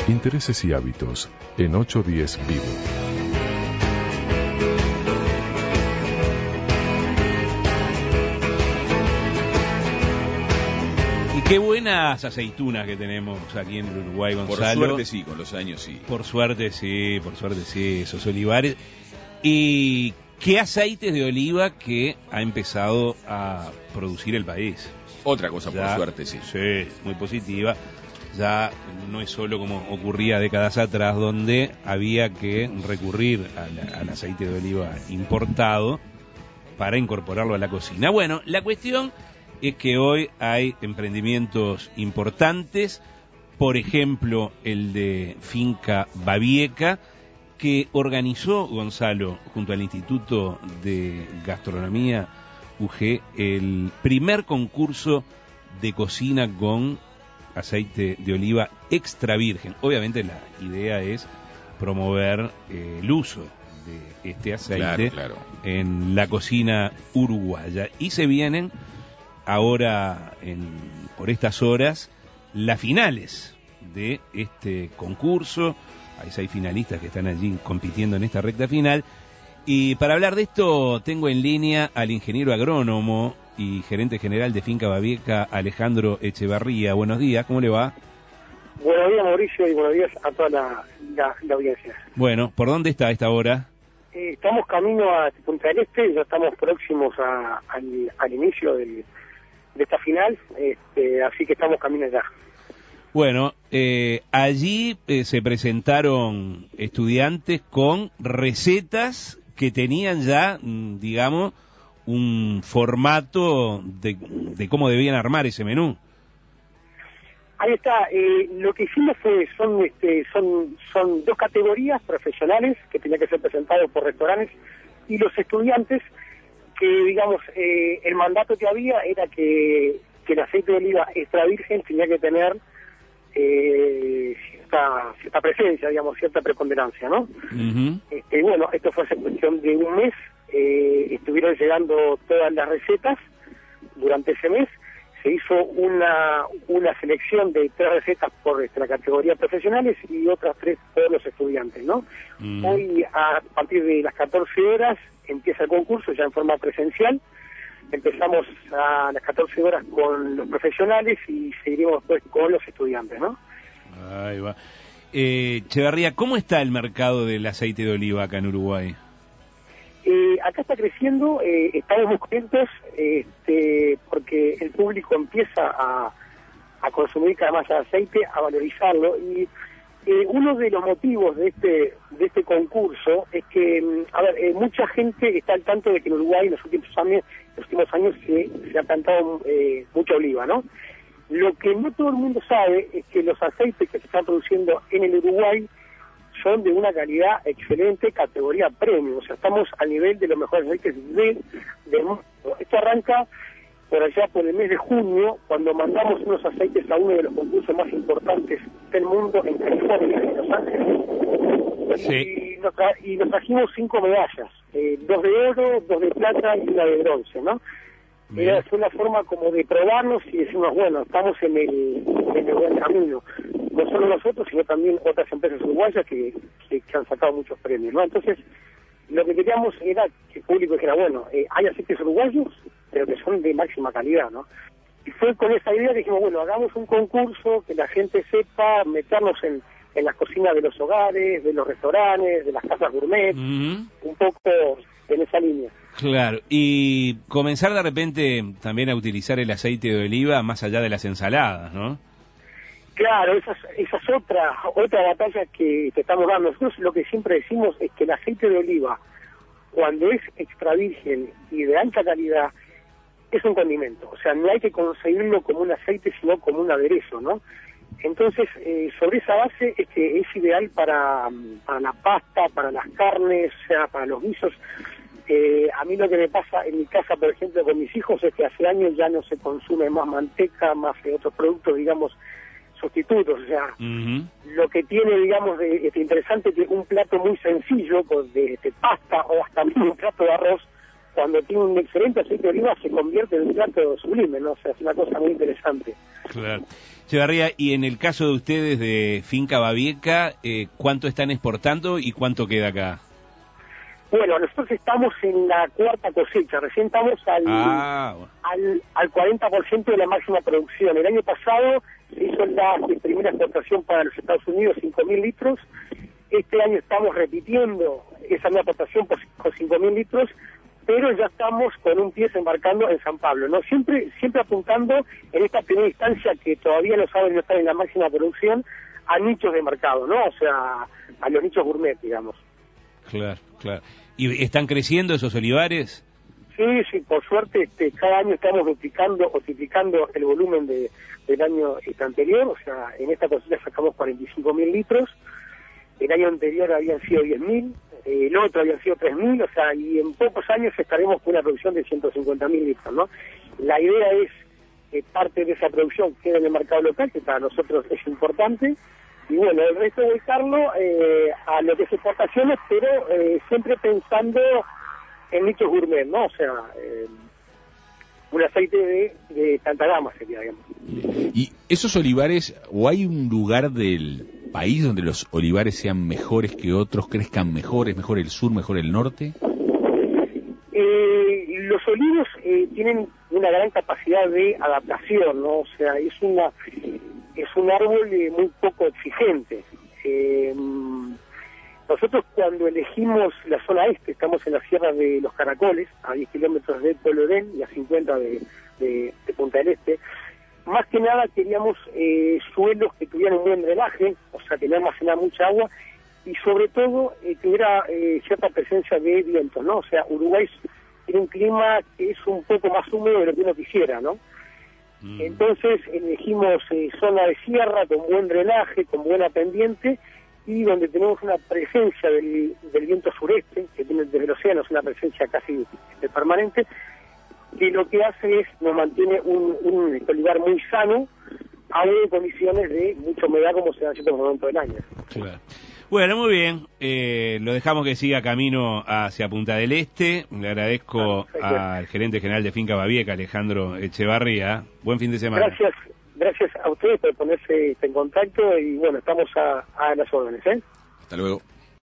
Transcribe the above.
Intereses y hábitos en 810 Vivo. Y qué buenas aceitunas que tenemos aquí en Uruguay, Gonzalo. Por suerte sí, con los años sí. Por suerte sí, esos olivares. ¿Y qué aceites de oliva que ha empezado a producir el país? Otra cosa, Ya, por suerte sí. Sí, muy positiva. Ya no es solo como ocurría décadas atrás, donde había que recurrir al aceite de oliva importado para incorporarlo a la cocina. Bueno, la cuestión es que hoy hay emprendimientos importantes, por ejemplo, el de Finca Babieca, que organizó Gonzalo, junto al Instituto de Gastronomía UG, el primer concurso de cocina con aceite de oliva extra virgen. Obviamente la idea es promover el uso de este aceite claro. en la cocina uruguaya. Y se vienen ahora, por estas horas, las finales de este concurso. Hay 6 finalistas que están allí compitiendo en esta recta final. Y para hablar de esto tengo en línea al ingeniero agrónomo y gerente general de Finca Babieca, Alejandro Echevarría. Buenos días, ¿cómo le va? Buenos días, Mauricio, y buenos días a toda la audiencia. Bueno, ¿por dónde está a esta hora? Estamos camino a Punta del Este, ya estamos próximos al inicio de esta final, así que estamos camino allá. Bueno, allí se presentaron estudiantes con recetas que tenían ya, digamos, un formato de cómo debían armar ese menú. Ahí está. Lo que hicimos son 2 categorías profesionales que tenían que ser presentados por restaurantes y los estudiantes que, digamos, el mandato que había era que el aceite de oliva extra virgen tenía que tener cierta presencia, digamos, cierta preponderancia, ¿no? Uh-huh. Bueno, esto fue hace cuestión de un mes. Estuvieron llegando todas las recetas durante ese mes. Se hizo una selección de 3 recetas por la categoría profesionales y otras 3 por los estudiantes, ¿no? Uh-huh. Hoy, a partir de las 14 horas, empieza el concurso ya en forma presencial. Empezamos a las 14 horas con los profesionales y seguiremos después con los estudiantes, ¿no? Ahí va. Echevarría, ¿cómo está el mercado del aceite de oliva acá en Uruguay? Acá está creciendo, estamos muy contentos porque el público empieza a consumir cada vez más aceite, a valorizarlo, y uno de los motivos de este concurso es que, mucha gente está al tanto de que en Uruguay en los últimos años se ha plantado mucha oliva, ¿no? Lo que no todo el mundo sabe es que los aceites que se están produciendo en el Uruguay son de una calidad excelente, categoría premium, o sea, estamos al nivel de los mejores aceites del mundo. Esto arranca por allá por el mes de junio, cuando mandamos unos aceites a uno de los concursos más importantes del mundo en California, en Los Ángeles, sí. y nos trajimos 5 medallas, 2 de oro, 2 de plata y 1 de bronce, ¿no? Fue una forma como de probarnos y decirnos, bueno, estamos en el buen camino. No solo nosotros, sino también otras empresas uruguayas que han sacado muchos premios, ¿no? Entonces, lo que queríamos era que el público dijera, bueno, hay aceites uruguayos, pero que son de máxima calidad, ¿no? Y fue con esa idea que dijimos, bueno, hagamos un concurso, que la gente sepa, meternos en las cocinas de los hogares, de los restaurantes, de las casas gourmet, Uh-huh. un poco en esa línea. Claro, y comenzar de repente también a utilizar el aceite de oliva más allá de las ensaladas, ¿no? Claro, esa es otra batalla que estamos dando. Nosotros lo que siempre decimos es que el aceite de oliva, cuando es extra virgen y de alta calidad, es un condimento. O sea, no hay que conseguirlo como un aceite, sino como un aderezo, ¿no? Entonces, sobre esa base es que es ideal para la pasta, para las carnes, o sea, para los guisos. A mí lo que me pasa en mi casa, por ejemplo, con mis hijos, es que hace años ya no se consume más manteca, más otros productos, digamos, sustitutos. O sea, Uh-huh. lo que tiene, digamos, de interesante es que un plato muy sencillo, pues, de pasta o hasta un plato de arroz, cuando tiene un excelente aceite de oliva se convierte en un plato sublime, ¿no? O sea, es una cosa muy interesante. Claro. Echevarría, y en el caso de ustedes de Finca Babieca, ¿cuánto están exportando y cuánto queda acá? Bueno, nosotros estamos en la cuarta cosecha, recién estamos al 40% de la máxima producción. El año pasado se hizo la primera exportación para los Estados Unidos, 5.000 litros. Este año estamos repitiendo esa misma exportación con 5.000 litros, pero ya estamos con un pie embarcando en San Pablo, ¿no? Siempre apuntando en esta primera instancia que todavía no saben no estar en la máxima producción, a nichos de mercado, ¿no? O sea, a los nichos gourmet, digamos. Claro, claro. ¿Y están creciendo esos olivares? Sí, por suerte cada año estamos duplicando o triplicando el volumen del año anterior, o sea, en esta cosecha sacamos 45.000 litros, el año anterior habían sido 10.000, el otro habían sido 3.000, o sea, y en pocos años estaremos con una producción de 150.000 litros, ¿no? La idea es que parte de esa producción quede en el mercado local, que para nosotros es importante, y bueno, el resto dedicarlo a lo que es exportaciones, pero siempre pensando en nichos gourmet, ¿no? O sea, un aceite de tanta gama sería, digamos. ¿Y esos olivares, o hay un lugar del país donde los olivares sean mejores que otros, crezcan mejor, es mejor el sur, mejor el norte? Los olivos tienen una gran capacidad de adaptación, ¿no? O sea, es un árbol muy poco exigente. Nosotros cuando elegimos la zona este, estamos en la Sierra de los Caracoles, a 10 kilómetros de Pueblo Edén y a 50 de Punta del Este. Más que nada queríamos suelos que tuvieran un buen drenaje, o sea, que no almacenara mucha agua, y sobre todo que hubiera cierta presencia de vientos, ¿no? O sea, Uruguay tiene un clima que es un poco más húmedo de lo que uno quisiera, ¿no? Entonces elegimos zona de sierra con buen drenaje, con buena pendiente, y donde tenemos una presencia del viento sureste, que tiene desde el océano, es una presencia casi permanente, que lo que hace es, nos mantiene un olivar muy sano, aún en condiciones de mucha humedad como se da en ciertos momentos del año. Claro. Bueno, muy bien, lo dejamos que siga camino hacia Punta del Este. Le agradezco al gerente general de Finca Babieca, Alejandro Echevarría. Buen fin de semana. Gracias a ustedes por ponerse en contacto y bueno, estamos a las órdenes, ¿eh? Hasta luego.